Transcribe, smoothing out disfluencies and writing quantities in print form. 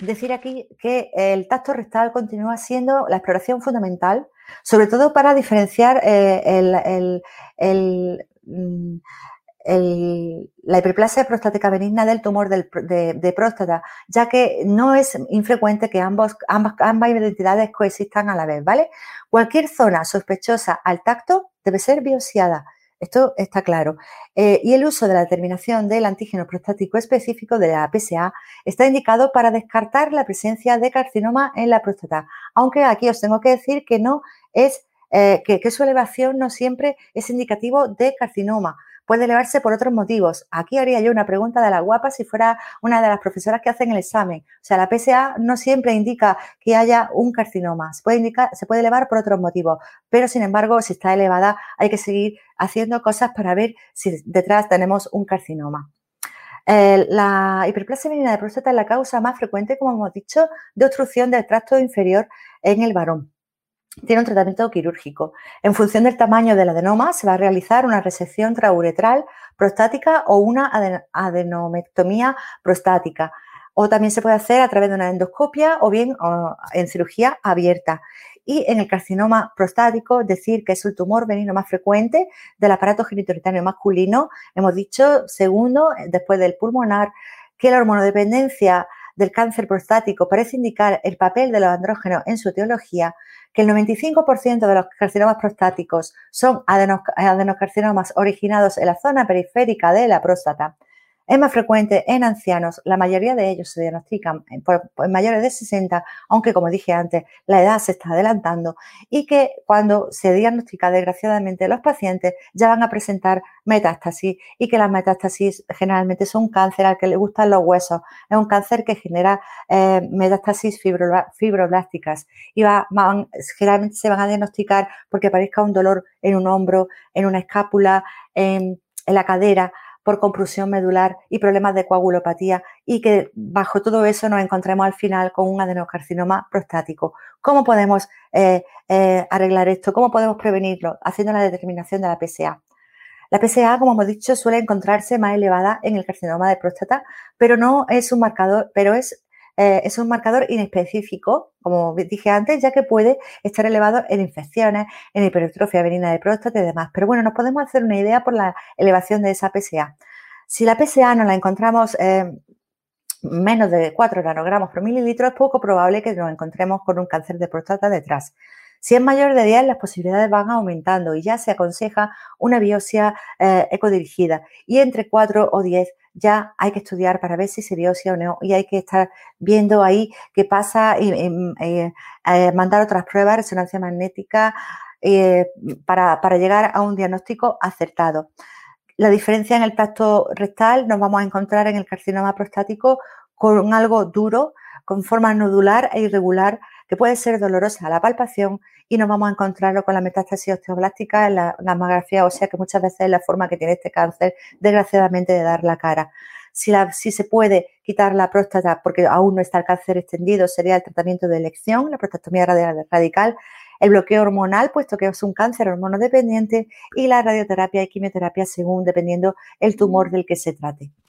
decir aquí que el tacto rectal continúa siendo la exploración fundamental, sobre todo para diferenciar la hiperplasia prostática benigna del tumor de próstata, ya que no es infrecuente que ambas identidades coexistan a la vez, ¿vale? Cualquier zona sospechosa al tacto debe ser biopsiada. Esto está claro. Y el uso de la determinación del antígeno prostático específico de la PSA está indicado para descartar la presencia de carcinoma en la próstata, aunque aquí os tengo que decir que no es que su elevación no siempre es indicativo de carcinoma. Puede elevarse por otros motivos. Aquí haría yo una pregunta de la guapa si fuera una de las profesoras que hacen el examen. O sea, la PSA no siempre indica que haya un carcinoma. Se puede elevar por otros motivos, pero sin embargo, si está elevada, hay que seguir haciendo cosas para ver si detrás tenemos un carcinoma. La hiperplasia benigna de próstata es la causa más frecuente, como hemos dicho, de obstrucción del tracto inferior en el varón. Tiene un tratamiento quirúrgico. En función del tamaño del adenoma, se va a realizar una resección trauretral prostática o una adenomectomía prostática. O también se puede hacer a través de una endoscopia o bien en cirugía abierta. Y en el carcinoma prostático, decir que es el tumor benigno más frecuente del aparato genitourinary masculino. Hemos dicho, segundo, después del pulmonar, que la hormonodependencia del cáncer prostático parece indicar el papel de los andrógenos en su etiología, que el 95% de los carcinomas prostáticos son adenocarcinomas originados en la zona periférica de la próstata. Es más frecuente en ancianos, la mayoría de ellos se diagnostican en mayores de 60, aunque como dije antes, la edad se está adelantando y que cuando se diagnostica desgraciadamente los pacientes ya van a presentar metástasis y que las metástasis generalmente son un cáncer al que le gustan los huesos, es un cáncer que genera metástasis fibroblásticas y generalmente se van a diagnosticar porque aparezca un dolor en un hombro, en una escápula, en la cadera, por comprusión medular y problemas de coagulopatía y que bajo todo eso nos encontremos al final con un adenocarcinoma prostático. ¿Cómo podemos arreglar esto? ¿Cómo podemos prevenirlo? Haciendo la determinación de la PSA. La PSA, como hemos dicho, suele encontrarse más elevada en el carcinoma de próstata, pero no es un marcador, es un marcador inespecífico, como dije antes, ya que puede estar elevado en infecciones, en hipertrofia benigna de próstata y demás. Pero bueno, nos podemos hacer una idea por la elevación de esa PSA. Si la PSA nos la encontramos menos de 4 nanogramos por mililitro, es poco probable que nos encontremos con un cáncer de próstata detrás. Si es mayor de 10, las posibilidades van aumentando y ya se aconseja una biopsia ecodirigida. Y entre 4 o 10 ya hay que estudiar para ver si se biopsia o no y hay que estar viendo ahí qué pasa y mandar otras pruebas, resonancia magnética, para llegar a un diagnóstico acertado. La diferencia en el tacto rectal nos vamos a encontrar en el carcinoma prostático con algo duro, con forma nodular e irregular, que puede ser dolorosa a la palpación, y nos vamos a encontrarlo con la metástasis osteoblástica en la mamografía ósea, que muchas veces es la forma que tiene este cáncer, desgraciadamente, de dar la cara. Si se puede quitar la próstata porque aún no está el cáncer extendido, sería el tratamiento de elección, la prostatectomía radical, el bloqueo hormonal, puesto que es un cáncer hormonodependiente, y la radioterapia y quimioterapia según dependiendo el tumor del que se trate.